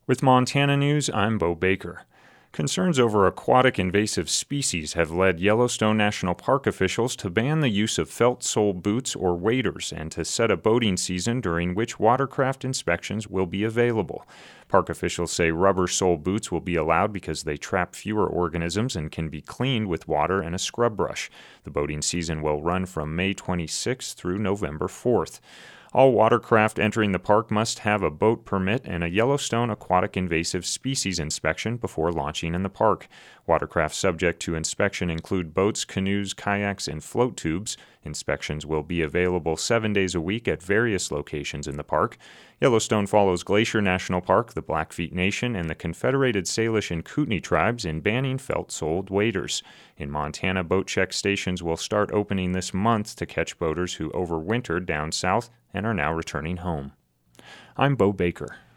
With Montana News, I'm Bo Baker. Concerns over aquatic invasive species have led Yellowstone National Park officials to ban the use of felt-sole boots or waders and to set a boating season during which watercraft inspections will be available. Park officials say rubber sole boots will be allowed because they trap fewer organisms and can be cleaned with water and a scrub brush. The boating season will run from May 26th through November 4th. All watercraft entering the park must have a boat permit and a Yellowstone Aquatic Invasive Species inspection before launching in the park. Watercraft subject to inspection include boats, canoes, kayaks, and float tubes. Inspections will be available 7 days a week at various locations in the park. Yellowstone follows Glacier National Park, the Blackfeet Nation, and the Confederated Salish and Kootenai tribes in banning felt-soled waders. In Montana, boat check stations will start opening this month to catch boaters who overwintered down south and are now returning home. I'm Bo Baker.